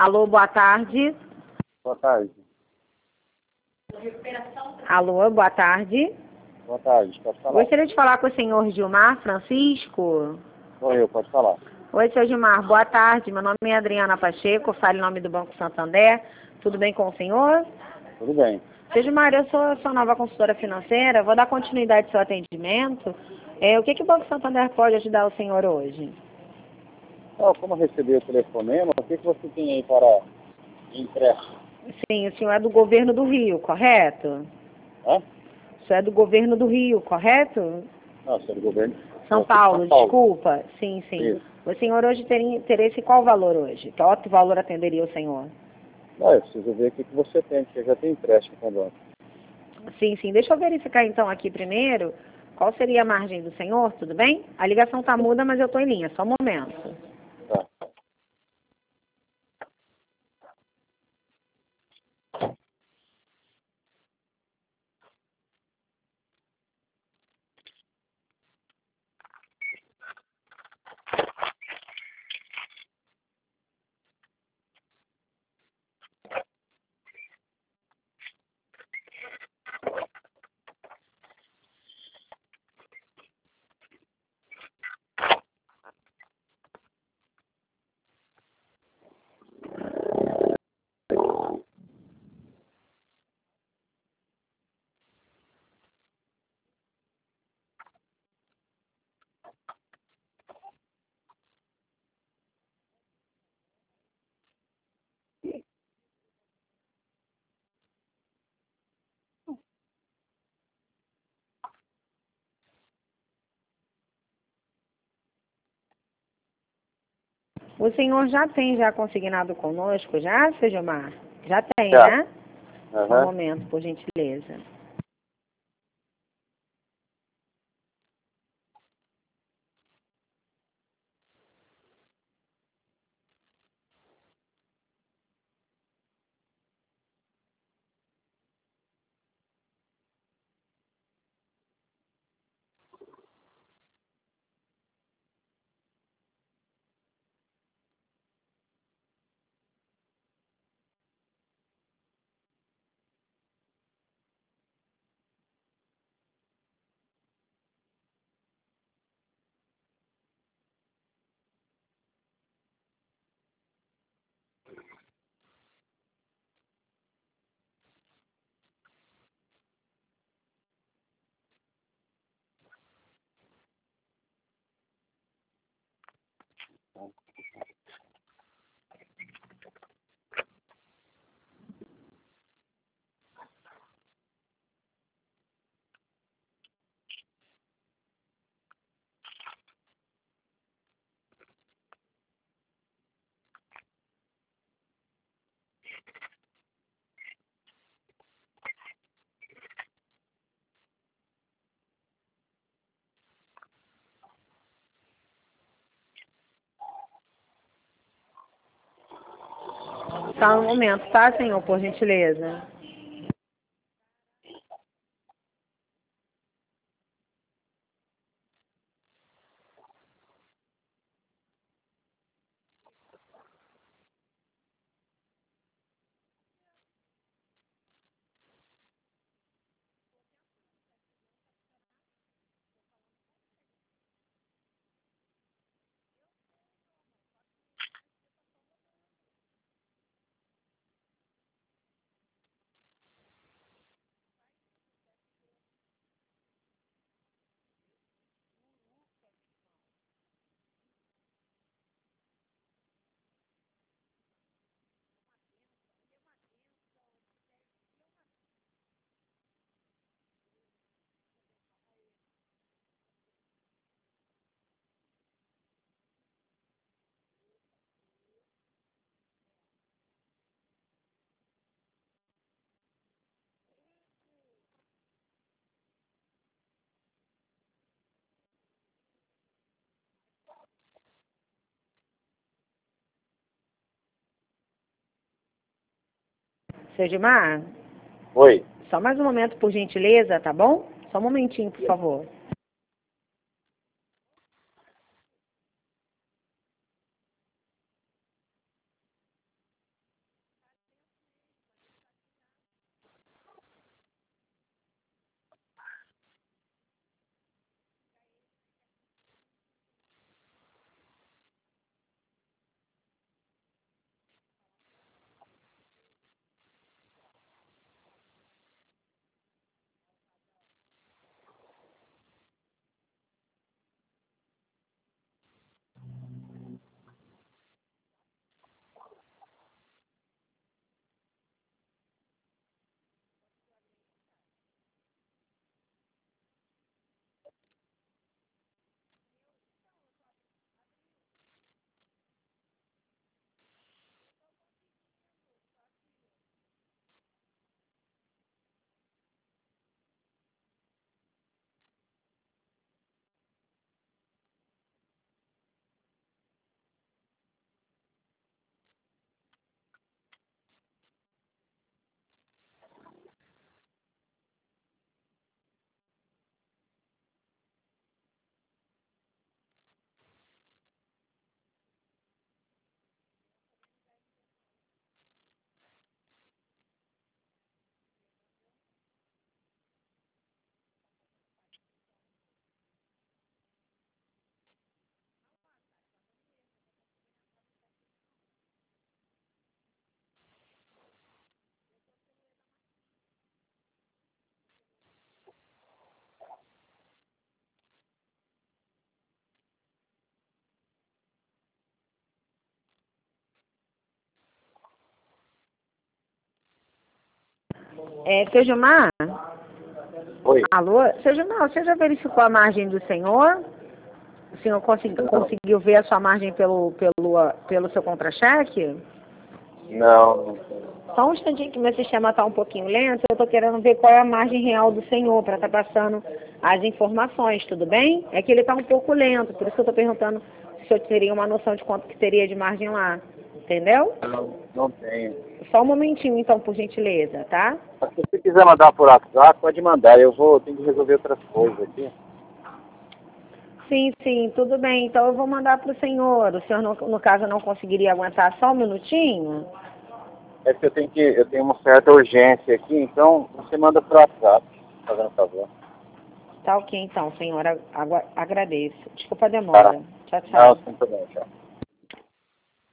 Alô, boa tarde. Boa tarde. Alô, boa tarde. Boa tarde, pode falar. Gostaria de falar com o senhor Gilmar Francisco. Sou eu, pode falar. Oi, seu Gilmar, boa tarde. Meu nome é Adriana Pacheco, falo em nome do Banco Santander. Tudo bem com o senhor? Tudo bem. Seu Gilmar, eu sou sua nova consultora financeira, vou dar continuidade ao seu atendimento. O que o Banco Santander pode ajudar o senhor hoje? Como eu recebi o telefonema, o que você tem aí para empréstimo? Sim, o senhor é do governo do Rio, correto? Hã? O senhor é do governo do Rio, correto? Não, sou do governo. São Paulo, desculpa. Sim, sim. Isso. O senhor hoje teria interesse em qual valor hoje? Que outro valor atenderia o senhor? Não, eu preciso ver o que você tem, porque eu já tenho empréstimo com o banco. Sim, sim. Deixa eu verificar então aqui primeiro qual seria a margem do senhor, tudo bem? A ligação tá muda, mas eu tô em linha, só um momento. Tá. O senhor já tem consignado conosco, já, seu Gilmar? Já tem, Já. né? Só um Aham. momento, por gentileza. Só um momento, tá, senhor, por gentileza? Seu Gilmar, Oi. só mais um momento, por gentileza, tá bom? Só um momentinho, por favor. Seu Gilmar? Oi. Alô? Seu Gilmar, você já verificou a margem do senhor? O senhor conseguiu ver a sua margem pelo seu contra-cheque? Não. Só um instantinho que meu sistema está um pouquinho lento, eu estou querendo ver qual é a margem real do senhor para estar passando as informações, tudo bem? É que ele está um pouco lento, por isso que eu estou perguntando se eu teria uma noção de quanto que teria de margem lá, entendeu? Não tenho. Só um momentinho então, por gentileza, tá? Mas se você quiser mandar por WhatsApp, pode mandar. Eu tenho que resolver outras coisas aqui. Sim, tudo bem. Então eu vou mandar para o senhor. O senhor, no caso, não conseguiria aguentar só um minutinho? É que eu tenho uma certa urgência aqui, então você manda por WhatsApp, fazendo favor. Tá ok então, senhora. Agradeço. Desculpa a demora. Tá. Tchau, tchau. Não, sem problema, tchau.